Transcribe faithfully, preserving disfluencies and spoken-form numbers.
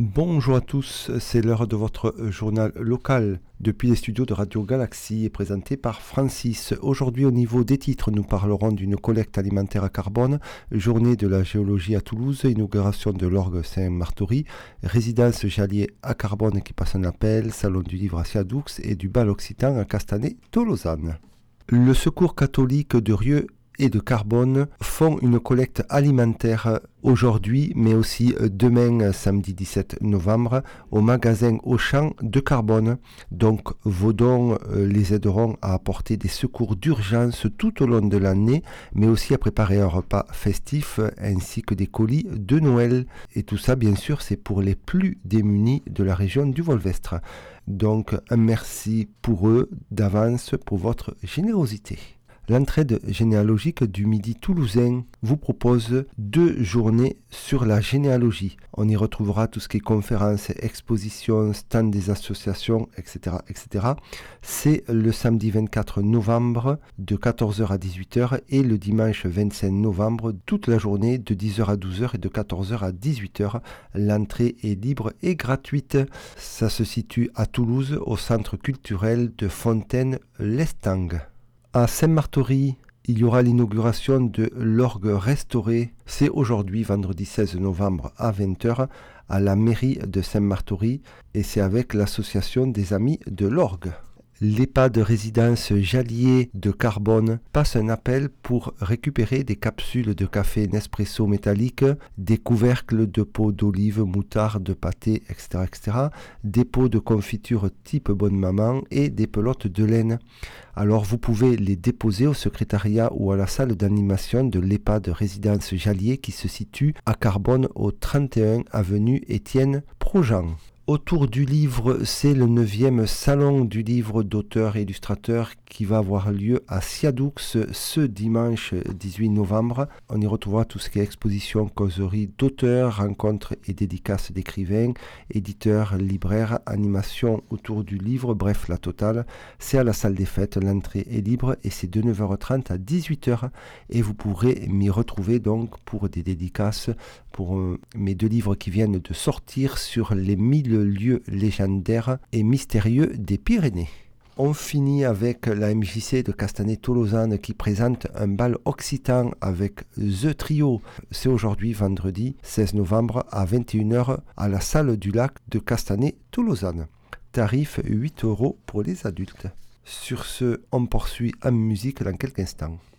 Bonjour à tous, c'est l'heure de votre journal local depuis les studios de Radio Galaxie et présenté par Francis. Aujourd'hui, au niveau des titres, nous parlerons d'une collecte alimentaire à carbone, journée de la géologie à Toulouse, inauguration de l'orgue Saint-Martory, résidence Jallier à Carbone qui passe un appel, salon du livre à Siadoux et du bal occitan à Castanet-Tolosanne. Le Secours catholique de Rieux et de Carbone font une collecte alimentaire aujourd'hui, mais aussi demain, samedi dix-sept novembre, au magasin Auchan de Carbone. Donc, vos dons euh, les aideront à apporter des secours d'urgence tout au long de l'année, mais aussi à préparer un repas festif ainsi que des colis de Noël. Et tout ça, bien sûr, c'est pour les plus démunis de la région du Volvestre. Donc, un merci pour eux d'avance pour votre générosité. L'entraide généalogique du Midi toulousain vous propose deux journées sur la généalogie. On y retrouvera tout ce qui est conférences, expositions, stands des associations, et cetera et cetera. C'est le samedi vingt-quatre novembre de quatorze heures à dix-huit heures et le dimanche vingt-cinq novembre toute la journée de dix heures à douze heures et de quatorze heures à dix-huit heures. L'entrée est libre et gratuite. Ça se situe à Toulouse au centre culturel de Fontaine-Lestang. À Saint-Martory, il y aura l'inauguration de l'orgue restauré. C'est aujourd'hui, vendredi seize novembre à vingt heures, à la mairie de Saint-Martory et c'est avec l'association des Amis de l'Orgue. L'EHPAD résidence Jallier de Carbone passe un appel pour récupérer des capsules de café Nespresso métallique, des couvercles de pots d'olive, moutarde, pâté, et cetera, et cetera, des pots de confiture type Bonne Maman et des pelotes de laine. Alors vous pouvez les déposer au secrétariat ou à la salle d'animation de l'EHPAD résidence Jallier qui se situe à Carbone au trente et un avenue Étienne Projean. Autour du livre, c'est le neuvième salon du livre d'auteurs et illustrateurs qui va avoir lieu à Siadoux ce dimanche dix-huit novembre. On y retrouvera tout ce qui est exposition, causerie d'auteurs, rencontres et dédicaces d'écrivains, éditeurs, libraires, animation autour du livre, bref la totale. C'est à la salle des fêtes, l'entrée est libre et c'est de neuf heures trente à dix-huit heures et vous pourrez m'y retrouver donc pour des dédicaces pour euh, mes deux livres qui viennent de sortir sur les mille lieux légendaires et mystérieux des Pyrénées. On finit avec la M J C de Castanet-Tolosanne qui présente un bal occitan avec The Trio. C'est aujourd'hui, vendredi seize novembre à vingt et une heures à la salle du lac de Castanet-Tolosanne. Tarif huit euros pour les adultes. Sur ce, on poursuit en musique dans quelques instants.